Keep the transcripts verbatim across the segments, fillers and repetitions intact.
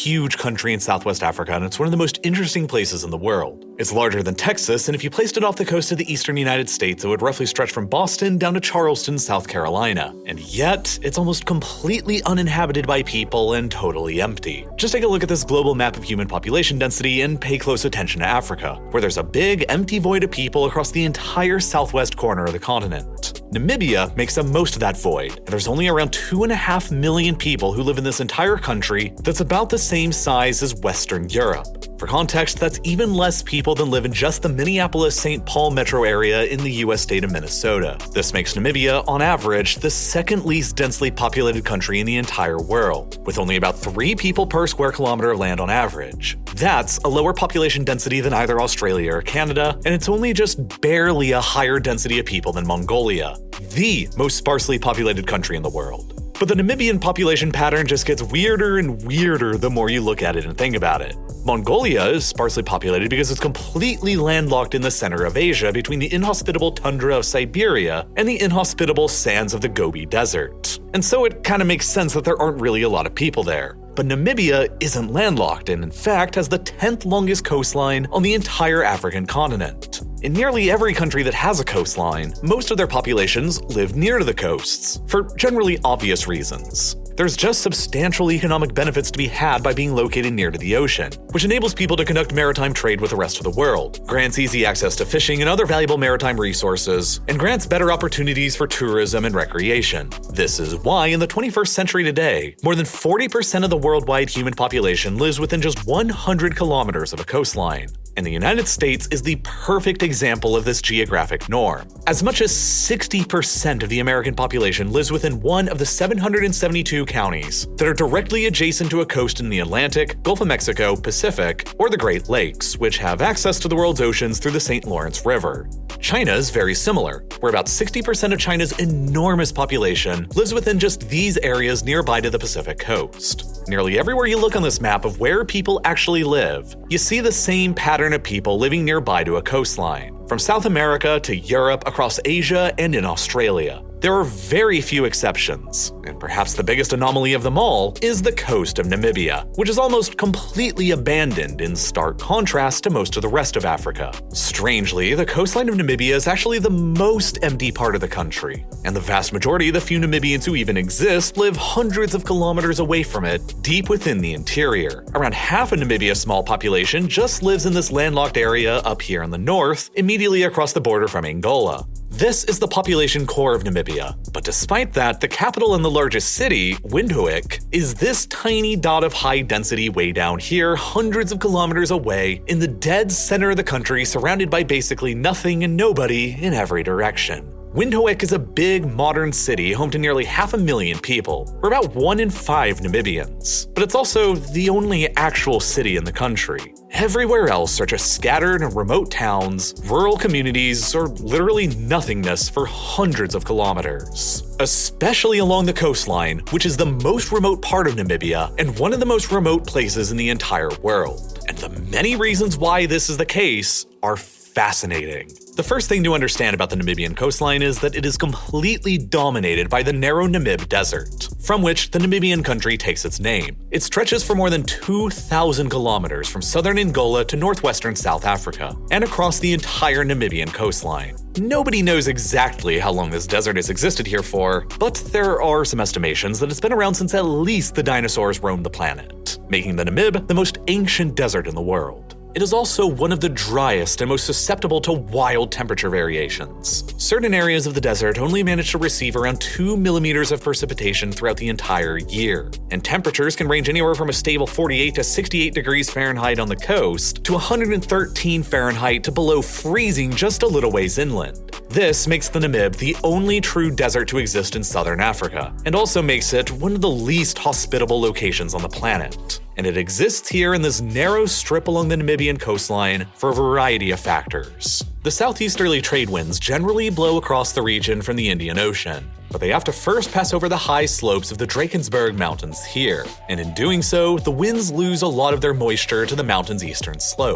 huge country in Southwest Africa, and it's one of the most interesting places in the world. It's larger than Texas, and if you placed it off the coast of the eastern United States, it would roughly stretch from Boston down to Charleston, South Carolina. And yet, it's almost completely uninhabited by people and totally empty. Just take a look at this global map of human population density and pay close attention to Africa, where there's a big, empty void of people across the entire southwest corner of the continent. Namibia makes up most of that void, and there's only around two and a half million people who live in this entire country that's about the same size as Western Europe. For context, that's even less people than live in just the Minneapolis-Saint Paul metro area in the U S state of Minnesota. This makes Namibia, on average, the second least densely populated country in the entire world, with only about three people per square kilometer of land on average. That's a lower population density than either Australia or Canada, and it's only just barely a higher density of people than Mongolia, the most sparsely populated country in the world. But the Namibian population pattern just gets weirder and weirder the more you look at it and think about it. Mongolia is sparsely populated because it's completely landlocked in the center of Asia between the inhospitable tundra of Siberia and the inhospitable sands of the Gobi Desert. And so it kind of makes sense that there aren't really a lot of people there. But Namibia isn't landlocked and in fact has the tenth longest coastline on the entire African continent. In nearly every country that has a coastline, most of their populations live near to the coasts, for generally obvious reasons. There's just substantial economic benefits to be had by being located near to the ocean, which enables people to conduct maritime trade with the rest of the world, grants easy access to fishing and other valuable maritime resources, and grants better opportunities for tourism and recreation. This is why in the twenty-first century today, more than forty percent of the worldwide human population lives within just one hundred kilometers of a coastline. And the United States is the perfect example of this geographic norm. As much as sixty percent of the American population lives within one of the seven hundred seventy-two counties that are directly adjacent to a coast in the Atlantic, Gulf of Mexico, Pacific, or the Great Lakes, which have access to the world's oceans through the Saint Lawrence River. China is very similar, where about sixty percent of China's enormous population lives within just these areas nearby to the Pacific coast. Nearly everywhere you look on this map of where people actually live, you see the same pattern of people living nearby to a coastline, from South America to Europe, across Asia, and in Australia. There are very few exceptions, and perhaps the biggest anomaly of them all is the coast of Namibia, which is almost completely abandoned in stark contrast to most of the rest of Africa. Strangely, the coastline of Namibia is actually the most empty part of the country, and the vast majority of the few Namibians who even exist live hundreds of kilometers away from it, deep within the interior. Around half of Namibia's small population just lives in this landlocked area up here in the north, immediately across the border from Angola. This is the population core of Namibia, but despite that, the capital and the largest city, Windhoek, is this tiny dot of high density way down here, hundreds of kilometers away, in the dead center of the country, surrounded by basically nothing and nobody in every direction. Windhoek is a big, modern city home to nearly half a million people, or about one in five Namibians. But it's also the only actual city in the country. Everywhere else are just scattered and remote towns, rural communities, or literally nothingness for hundreds of kilometers. Especially along the coastline, which is the most remote part of Namibia and one of the most remote places in the entire world. And the many reasons why this is the case are fascinating. The first thing to understand about the Namibian coastline is that it is completely dominated by the narrow Namib Desert, from which the Namibian country takes its name. It stretches for more than two thousand kilometers from southern Angola to northwestern South Africa, and across the entire Namibian coastline. Nobody knows exactly how long this desert has existed here for, but there are some estimations that it's been around since at least the dinosaurs roamed the planet, making the Namib the most ancient desert in the world. It is also one of the driest and most susceptible to wild temperature variations. Certain areas of the desert only manage to receive around two millimeters of precipitation throughout the entire year, and temperatures can range anywhere from a stable forty-eight to sixty-eight degrees Fahrenheit on the coast to one hundred thirteen Fahrenheit to below freezing just a little ways inland. This makes the Namib the only true desert to exist in southern Africa, and also makes it one of the least hospitable locations on the planet. And it exists here in this narrow strip along the Namibian coastline for a variety of factors. The southeasterly trade winds generally blow across the region from the Indian Ocean, but they have to first pass over the high slopes of the Drakensberg Mountains here, and in doing so, the winds lose a lot of their moisture to the mountain's eastern slope.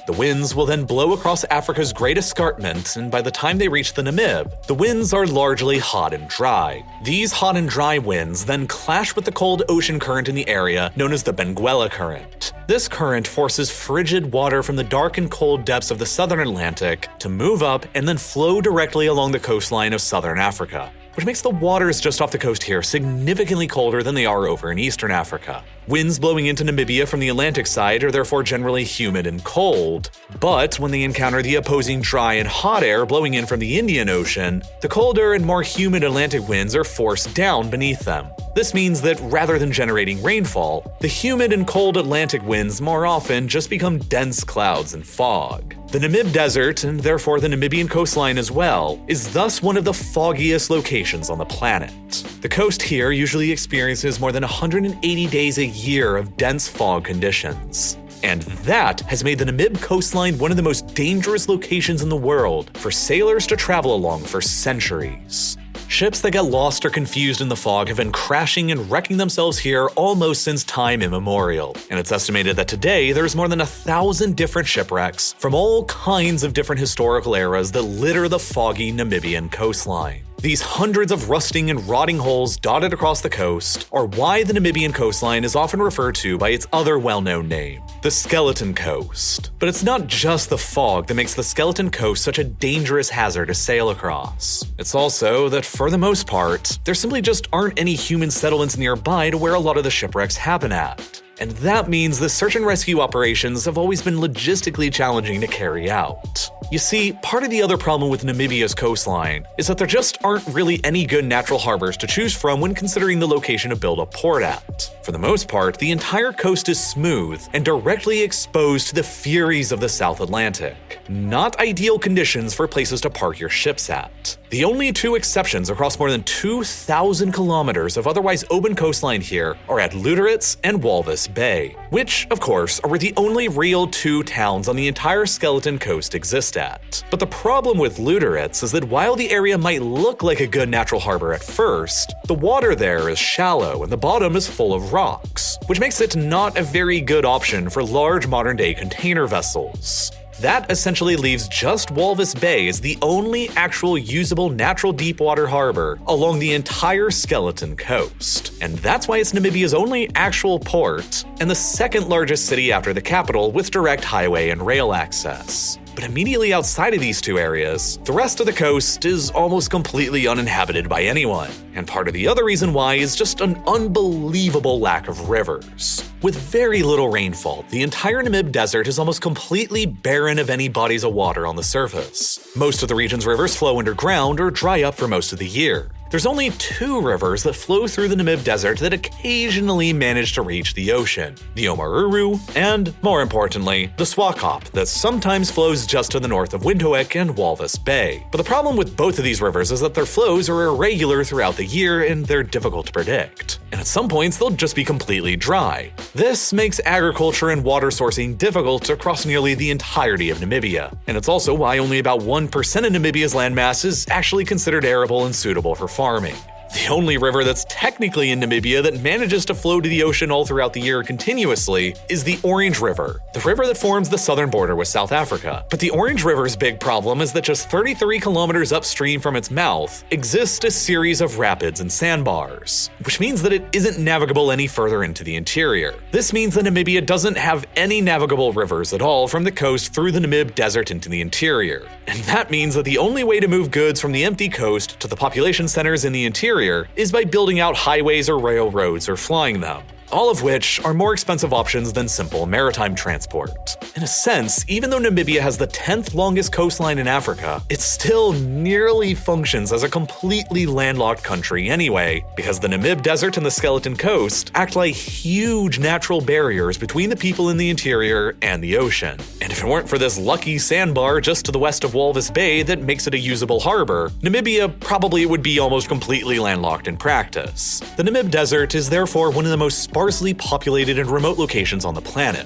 The winds will then blow across Africa's Great Escarpment, and by the time they reach the Namib, the winds are largely hot and dry. These hot and dry winds then clash with the cold ocean current in the area known as the Benguela Current. This current forces frigid water from the dark and cold depths of the southern Atlantic to move up and then flow directly along the coastline of southern Africa, which makes the waters just off the coast here significantly colder than they are over in eastern Africa. Winds blowing into Namibia from the Atlantic side are therefore generally humid and cold, but when they encounter the opposing dry and hot air blowing in from the Indian Ocean, the colder and more humid Atlantic winds are forced down beneath them. This means that rather than generating rainfall, the humid and cold Atlantic winds more often just become dense clouds and fog. The Namib Desert, and therefore the Namibian coastline as well, is thus one of the foggiest locations on the planet. The coast here usually experiences more than one hundred eighty days a year of dense fog conditions. And that has made the Namib coastline one of the most dangerous locations in the world for sailors to travel along for centuries. Ships that get lost or confused in the fog have been crashing and wrecking themselves here almost since time immemorial, and it's estimated that today there's more than a thousand different shipwrecks from all kinds of different historical eras that litter the foggy Namibian coastline. These hundreds of rusting and rotting holes dotted across the coast are why the Namibian coastline is often referred to by its other well-known name, the Skeleton Coast. But it's not just the fog that makes the Skeleton Coast such a dangerous hazard to sail across. It's also that, for the most part, there simply just aren't any human settlements nearby to where a lot of the shipwrecks happen at. And that means the search and rescue operations have always been logistically challenging to carry out. You see, part of the other problem with Namibia's coastline is that there just aren't really any good natural harbors to choose from when considering the location to build a port at. For the most part, the entire coast is smooth and directly exposed to the furies of the South Atlantic. Not ideal conditions for places to park your ships at. The only two exceptions across more than two thousand kilometers of otherwise open coastline here are at Lüderitz and Walvis Bay, which, of course, are where the only real two towns on the entire Skeleton Coast exist at. But the problem with Lüderitz is that while the area might look like a good natural harbor at first, the water there is shallow and the bottom is full of rocks, which makes it not a very good option for large modern-day container vessels. That essentially leaves just Walvis Bay as the only actual usable natural deepwater harbor along the entire Skeleton Coast. And that's why it's Namibia's only actual port and the second largest city after the capital with direct highway and rail access. But immediately outside of these two areas, the rest of the coast is almost completely uninhabited by anyone. And part of the other reason why is just an unbelievable lack of rivers. With very little rainfall, the entire Namib Desert is almost completely barren of any bodies of water on the surface. Most of the region's rivers flow underground or dry up for most of the year. There's only two rivers that flow through the Namib Desert that occasionally manage to reach the ocean, the Omaruru, and, more importantly, the Swakop that sometimes flows just to the north of Windhoek and Walvis Bay. But the problem with both of these rivers is that their flows are irregular throughout the year and they're difficult to predict. And at some points, they'll just be completely dry. This makes agriculture and water sourcing difficult across nearly the entirety of Namibia. And it's also why only about one percent of Namibia's landmass is actually considered arable and suitable for farming. farming. The only river that's technically in Namibia that manages to flow to the ocean all throughout the year continuously is the Orange River, the river that forms the southern border with South Africa. But the Orange River's big problem is that just thirty-three kilometers upstream from its mouth exists a series of rapids and sandbars, which means that it isn't navigable any further into the interior. This means that Namibia doesn't have any navigable rivers at all from the coast through the Namib Desert into the interior. And that means that the only way to move goods from the empty coast to the population centers in the interior is by building out highways or railroads or flying them, all of which are more expensive options than simple maritime transport. In a sense, even though Namibia has the tenth longest coastline in Africa, it still nearly functions as a completely landlocked country anyway, because the Namib Desert and the Skeleton Coast act like huge natural barriers between the people in the interior and the ocean. And if it weren't for this lucky sandbar just to the west of Walvis Bay that makes it a usable harbor, Namibia probably would be almost completely landlocked in practice. The Namib Desert is therefore one of the most sparsely populated and remote locations on the planet. But the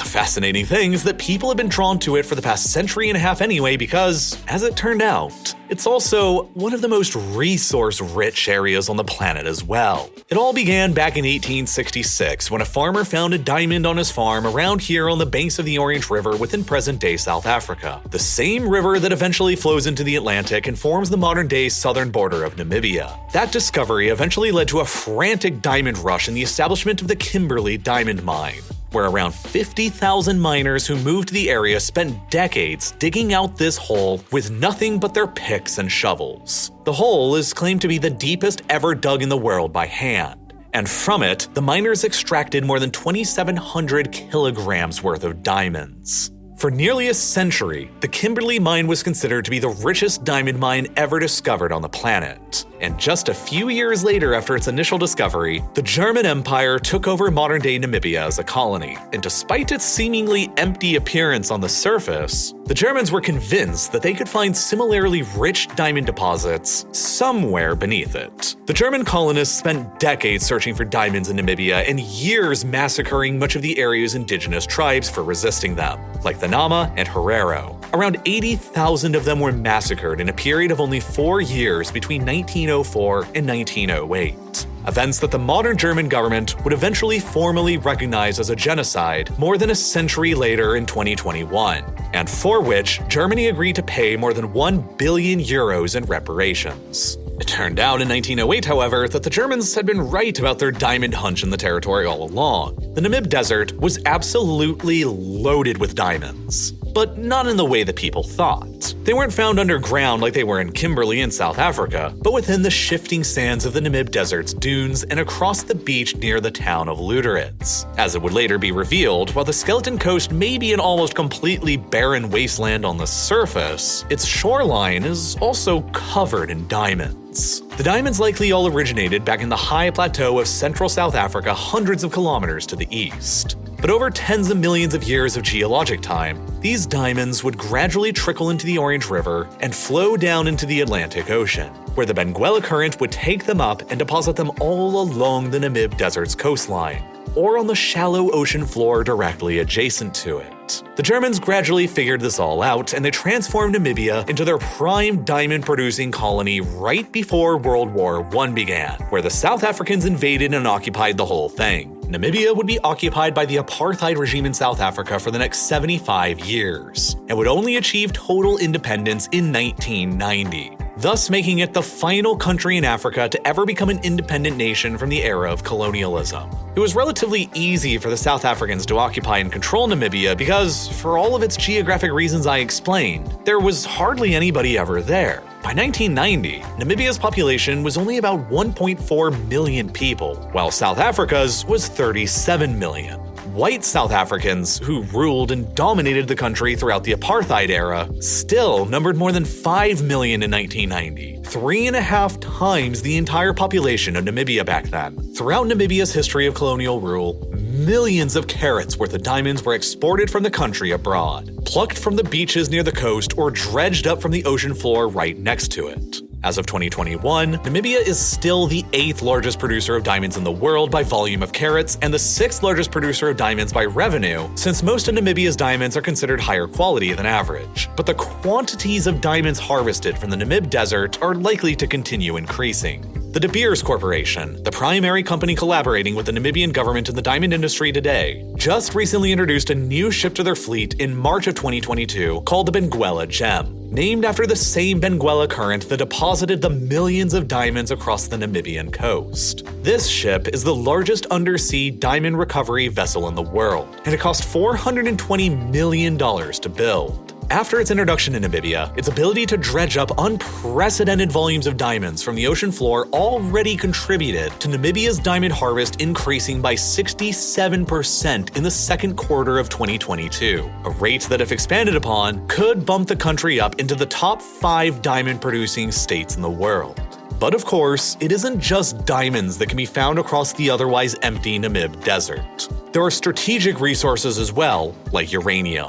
fascinating thing is that people have been drawn to it for the past century and a half anyway because, as it turned out, it's also one of the most resource-rich areas on the planet as well. It all began back in eighteen sixty-six when a farmer found a diamond on his farm around here on the banks of the Orange River within present-day South Africa, the same river that eventually flows into the Atlantic and forms the modern-day southern border of Namibia. That discovery eventually led to a frantic diamond rush and the establishment of the Kimberley Diamond Mine, where around fifty thousand miners who moved to the area spent decades digging out this hole with nothing but their picks and shovels. The hole is claimed to be the deepest ever dug in the world by hand, and from it, the miners extracted more than twenty-seven hundred kilograms worth of diamonds. For nearly a century, the Kimberley mine was considered to be the richest diamond mine ever discovered on the planet. And just a few years later after its initial discovery, the German Empire took over modern-day Namibia as a colony. And despite its seemingly empty appearance on the surface, the Germans were convinced that they could find similarly rich diamond deposits somewhere beneath it. The German colonists spent decades searching for diamonds in Namibia and years massacring much of the area's indigenous tribes for resisting them, like the Nama and Herero. Around eighty thousand of them were massacred in a period of only four years between nineteen oh four and nineteen oh eight. Events that the modern German government would eventually formally recognize as a genocide more than a century later in twenty twenty-one, and for which Germany agreed to pay more than one billion euros in reparations. It turned out in nineteen oh eight, however, that the Germans had been right about their diamond hunch in the territory all along. The Namib Desert was absolutely loaded with diamonds, but not in the way that people thought. They weren't found underground like they were in Kimberley in South Africa, but within the shifting sands of the Namib Desert's dunes and across the beach near the town of Lüderitz. As it would later be revealed, while the Skeleton Coast may be an almost completely barren wasteland on the surface, its shoreline is also covered in diamonds. The diamonds likely all originated back in the high plateau of central South Africa, hundreds of kilometers to the east. But over tens of millions of years of geologic time, these diamonds would gradually trickle into the Orange River and flow down into the Atlantic Ocean, where the Benguela Current would take them up and deposit them all along the Namib Desert's coastline, or on the shallow ocean floor directly adjacent to it. The Germans gradually figured this all out, and they transformed Namibia into their prime diamond-producing colony right before World War One began, where the South Africans invaded and occupied the whole thing. Namibia would be occupied by the apartheid regime in South Africa for the next seventy-five years, and would only achieve total independence in nineteen ninety. Thus making it the final country in Africa to ever become an independent nation from the era of colonialism. It was relatively easy for the South Africans to occupy and control Namibia because, for all of its geographic reasons I explained, there was hardly anybody ever there. By nineteen ninety, Namibia's population was only about one point four million people, while South Africa's was thirty-seven million. White South Africans, who ruled and dominated the country throughout the apartheid era, still numbered more than five million in nineteen ninety, three and a half times the entire population of Namibia back then. Throughout Namibia's history of colonial rule, millions of carats worth of diamonds were exported from the country abroad, plucked from the beaches near the coast or dredged up from the ocean floor right next to it. As of twenty twenty-one, Namibia is still the eighth largest producer of diamonds in the world by volume of carats and the sixth largest producer of diamonds by revenue, since most of Namibia's diamonds are considered higher quality than average. But the quantities of diamonds harvested from the Namib Desert are likely to continue increasing. The De Beers Corporation, the primary company collaborating with the Namibian government in the diamond industry today, just recently introduced a new ship to their fleet in March of twenty twenty-two called the Benguela Gem, named after the same Benguela Current that deposited the millions of diamonds across the Namibian coast. This ship is the largest undersea diamond recovery vessel in the world, and it cost four hundred twenty million dollars to build. After its introduction in Namibia, its ability to dredge up unprecedented volumes of diamonds from the ocean floor already contributed to Namibia's diamond harvest increasing by sixty-seven percent in the second quarter of twenty twenty-two, a rate that, if expanded upon, could bump the country up into the top five diamond-producing states in the world. But of course, it isn't just diamonds that can be found across the otherwise empty Namib Desert. There are strategic resources as well, like uranium.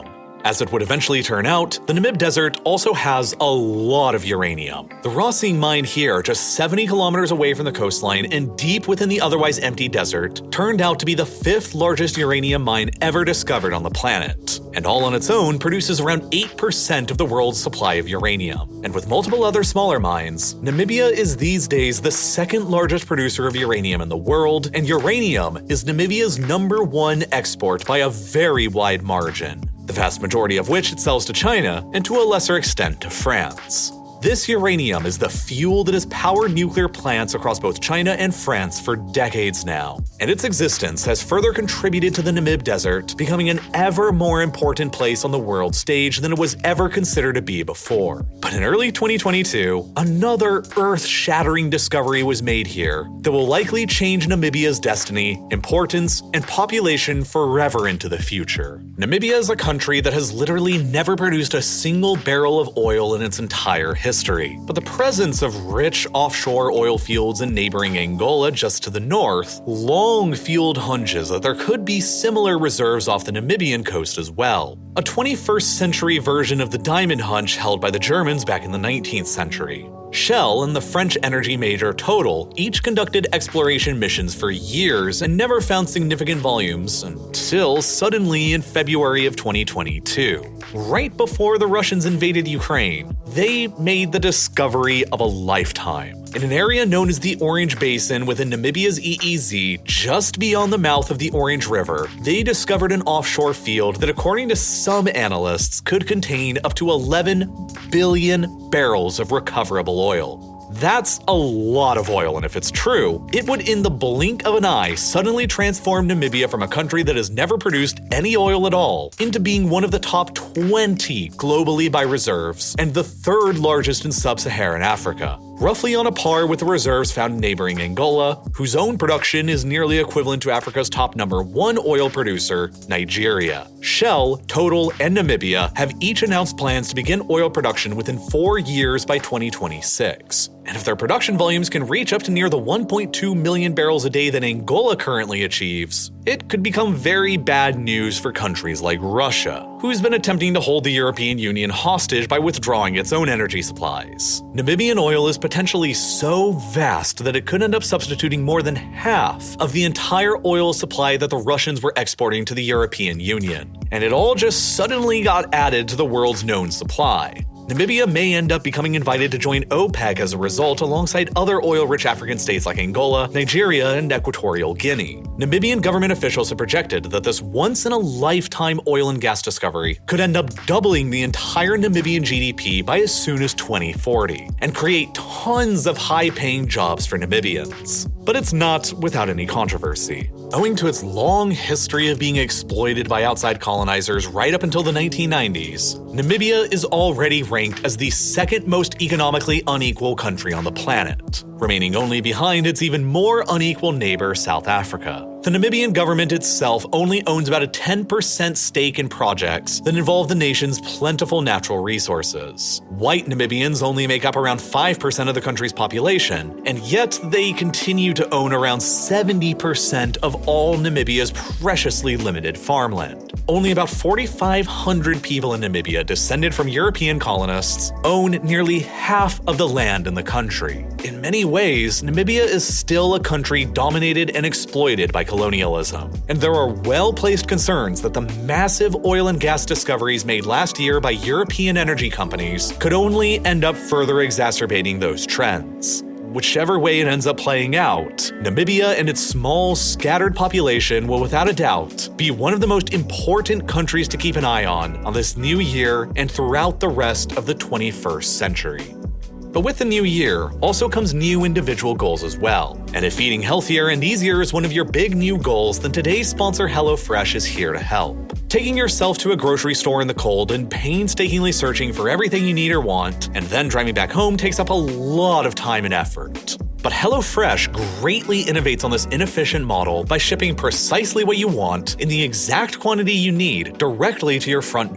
As it would eventually turn out, the Namib Desert also has a lot of uranium. The Rossing mine here, just seventy kilometers away from the coastline and deep within the otherwise empty desert, turned out to be the fifth largest uranium mine ever discovered on the planet. And all on its own produces around eight percent of the world's supply of uranium. And with multiple other smaller mines, Namibia is these days the second largest producer of uranium in the world, and uranium is Namibia's number one export by a very wide margin, the vast majority of which it sells to China and to a lesser extent to France. This uranium is the fuel that has powered nuclear plants across both China and France for decades now, and its existence has further contributed to the Namib Desert becoming an ever more important place on the world stage than it was ever considered to be before. But in early twenty twenty-two, another earth-shattering discovery was made here that will likely change Namibia's destiny, importance, and population forever into the future. Namibia is a country that has literally never produced a single barrel of oil in its entire history. History, but the presence of rich offshore oil fields in neighboring Angola just to the north long fueled hunches that there could be similar reserves off the Namibian coast as well. A twenty-first century version of the diamond hunch held by the Germans back in the nineteenth century. Shell and the French energy major Total each conducted exploration missions for years and never found significant volumes until suddenly in February of twenty twenty-two. Right before the Russians invaded Ukraine, they made the discovery of a lifetime. In an area known as the Orange Basin within Namibia's E E Z, just beyond the mouth of the Orange River, they discovered an offshore field that, according to some analysts, could contain up to eleven billion barrels of recoverable oil. That's a lot of oil, and if it's true, it would in the blink of an eye suddenly transform Namibia from a country that has never produced any oil at all into being one of the top twenty globally by reserves and the third largest in sub-Saharan Africa, roughly on a par with the reserves found in neighboring Angola, whose own production is nearly equivalent to Africa's top number one oil producer, Nigeria. Shell, Total, and Namibia have each announced plans to begin oil production within four years by twenty twenty-six. And if their production volumes can reach up to near the one point two million barrels a day that Angola currently achieves, it could become very bad news for countries like Russia, who's been attempting to hold the European Union hostage by withdrawing its own energy supplies. Namibian oil is potentially so vast that it could end up substituting more than half of the entire oil supply that the Russians were exporting to the European Union. And it all just suddenly got added to the world's known supply. Namibia may end up becoming invited to join OPEC as a result, alongside other oil-rich African states like Angola, Nigeria, and Equatorial Guinea. Namibian government officials have projected that this once-in-a-lifetime oil and gas discovery could end up doubling the entire Namibian G D P by as soon as twenty forty, and create tons of high-paying jobs for Namibians. But it's not without any controversy. Owing to its long history of being exploited by outside colonizers right up until the nineteen nineties, Namibia is already ranked as the second most economically unequal country on the planet, remaining only behind its even more unequal neighbor, South Africa. The Namibian government itself only owns about a ten percent stake in projects that involve the nation's plentiful natural resources. White Namibians only make up around five percent of the country's population, and yet they continue to own around seventy percent of all Namibia's preciously limited farmland. Only about forty-five hundred people in Namibia descended from European colonists own nearly half of the land in the country. In many ways, Namibia is still a country dominated and exploited by colonialism, and there are well-placed concerns that the massive oil and gas discoveries made last year by European energy companies could only end up further exacerbating those trends. Whichever way it ends up playing out, Namibia and its small, scattered population will without a doubt be one of the most important countries to keep an eye on on this new year and throughout the rest of the twenty-first century. But with the new year also comes new individual goals as well. And if eating healthier and easier is one of your big new goals, then today's sponsor HelloFresh is here to help. Taking yourself to a grocery store in the cold and painstakingly searching for everything you need or want, and then driving back home takes up a lot of time and effort. But HelloFresh greatly innovates on this inefficient model by shipping precisely what you want in the exact quantity you need directly to your front door.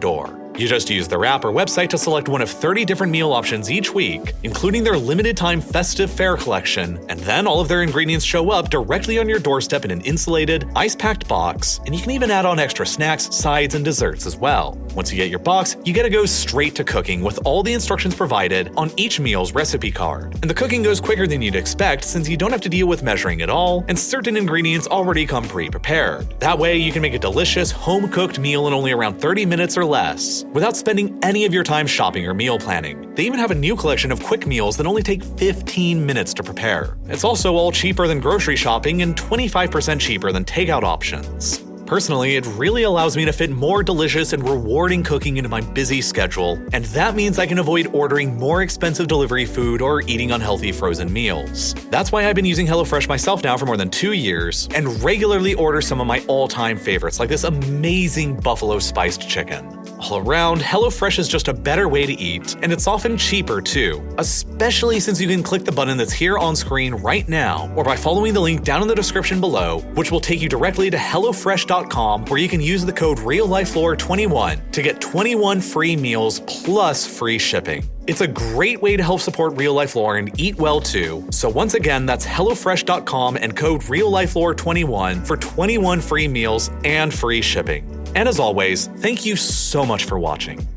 You just use their app or website to select one of thirty different meal options each week, including their limited-time festive fare collection, and then all of their ingredients show up directly on your doorstep in an insulated, ice-packed box, and you can even add on extra snacks, sides, and desserts as well. Once you get your box, you get to go straight to cooking with all the instructions provided on each meal's recipe card. And the cooking goes quicker than you'd expect since you don't have to deal with measuring at all, and certain ingredients already come pre-prepared. That way, you can make a delicious, home-cooked meal in only around thirty minutes or less, without spending any of your time shopping or meal planning. They even have a new collection of quick meals that only take fifteen minutes to prepare. It's also all cheaper than grocery shopping and twenty-five percent cheaper than takeout options. Personally, it really allows me to fit more delicious and rewarding cooking into my busy schedule, and that means I can avoid ordering more expensive delivery food or eating unhealthy frozen meals. That's why I've been using HelloFresh myself now for more than two years, and regularly order some of my all-time favorites, like this amazing buffalo spiced chicken. All around, HelloFresh is just a better way to eat, and it's often cheaper too, especially since you can click the button that's here on screen right now, or by following the link down in the description below, which will take you directly to HelloFresh dot com, where you can use the code real life lore twenty-one to get twenty-one free meals plus free shipping. It's a great way to help support Real Life Lore and eat well too. So once again, that's HelloFresh dot com and code real life lore twenty-one for twenty-one free meals and free shipping. And as always, thank you so much for watching.